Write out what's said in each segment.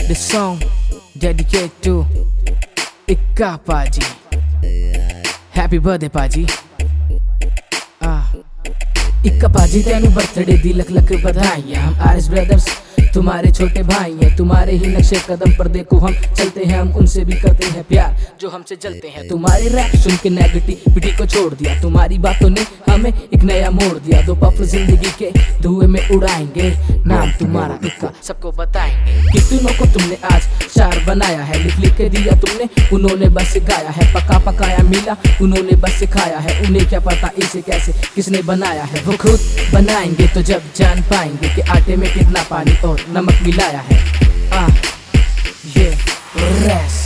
This song dedicated to Ikka Paji. Happy birthday Paji. इक्का पाजी तेनू बर्थडे दी लख लख बधाइयां। हम आरिस ब्रदर्स तुम्हारे छोटे भाई हैं, तुम्हारे ही नक्शे कदम पर देखो हम चलते हैं, हम उनसे भी करते हैं प्यार जो हमसे जलते हैं। तुम्हारे रैप सुन के नेगेटिविटी को छोड़ दिया, तुम्हारी बातों ने हमें एक नया मोड़ दिया। दो पफ जिंदगी के धुएं में उड़ाएंगे, नाम तुम्हारा इक्का सबको बताएंगे। कितनों को तुमने आज शायर बनाया है, लिख लिख के दिया तुमने, उन्होंने बस गाया है। पका पकाया मिला, उन्होंने बस सिखाया है। उन्हें क्या पता इसे कैसे किसने बनाया है, वो खुद बनाएंगे तो जब जान पाएंगे कि आटे में कितना पानी और नमक मिलाया है। ये रेस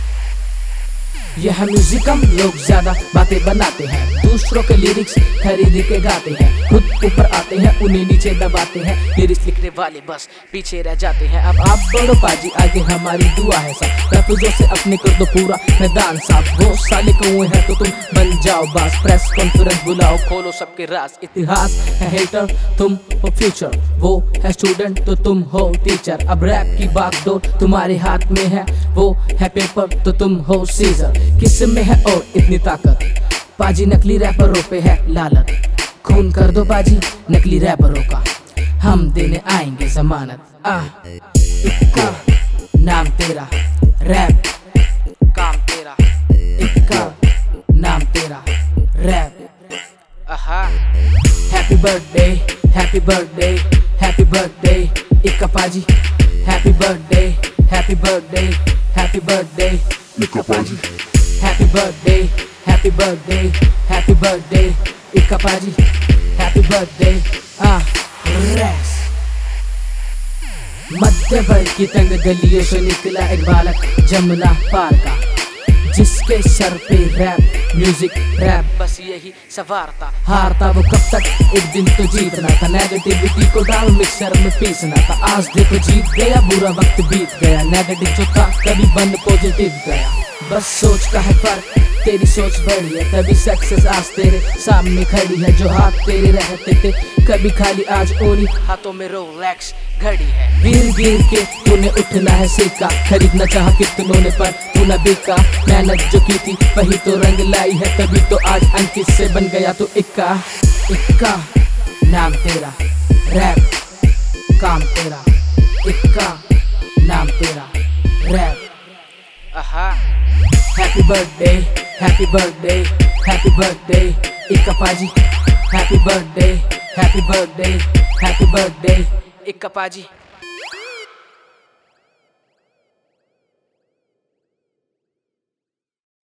यह म्यूजिक हम लोग ज्यादा बातें बनाते हैं, दूसरों के लिरिक्स खरीद के गाते हैं, खुद ऊपर आते हैं उन्हें नीचे दबाते हैं। लिरिक्स लिखने वाले बस पीछे रह जाते हैं। अब आप बढ़ो पाजी आगे, हमारी दुआ है सब। लफ्जों से अपने कर दो पूरा मैदान साफ। वो साले कौए हैं तो तुम बन जाओ बास। प्रेस कॉन्फ्रेंस बुलाओ, खोलो सबके राज। इतिहास है हेटर, तुम हो फ्यूचर। वो है स्टूडेंट तो तुम हो टीचर। अब रैप की बागडोर तुम्हारे हाथ में है, वो है पेपर तो तुम हो सीजर। किस में है और इतनी ताकत, पाजी नकली रैपरों पे है लालत। खून कर दो पाजी नकली रैपरों का, हम देने आएंगे जमानत। इक्का नाम तेरा, रैप काम तेरा। इक्का नाम तेरा, rap. Happy birthday, happy birthday, happy birthday Ikka पाजी। Happy birthday, happy birthday, happy birthday Ikka पाजी। Happy birthday, happy birthday, happy birthday इक्का पाजी। Happy birthday, race. मध्य वर्ग की तंग गलियों से निकला एक बालक जमुना पार का, जिसके सर पे रैप म्यूजिक रैप बस यही सवारता। हारता वो कब तक, एक दिन तो जीतना था। नेगेटिविटी को डाल मिक्सर में पीसना था। आज देखो जीत गया, बुरा वक्त बीत गया। नेगेटिव जो था कभी बन पॉजिटिव गया। बस सोच का है फर्क, तेरी सोच बड़ी है तभी सक्सेस आज तेरे सामने खड़ी है। जो हाथ तेरे रहते थे कभी खाली, आज ओली हाथों में रोलेक्स घड़ी है। गिर गिर के तूने उठना है सिक्का, खरीदना चाहा कितनों ने पर तू न बिका। मेहनत जो की थी वही तो रंग लाई है, तभी तो आज अंकित से बन गया तो इक्का। इक्का नाम तेरा, रैप काम तेरा। इक्का नाम तेरा, rap. Happy birthday, happy birthday, happy birthday इक्का पाजी। Happy birthday, happy birthday, happy birthday इक्का पाजी।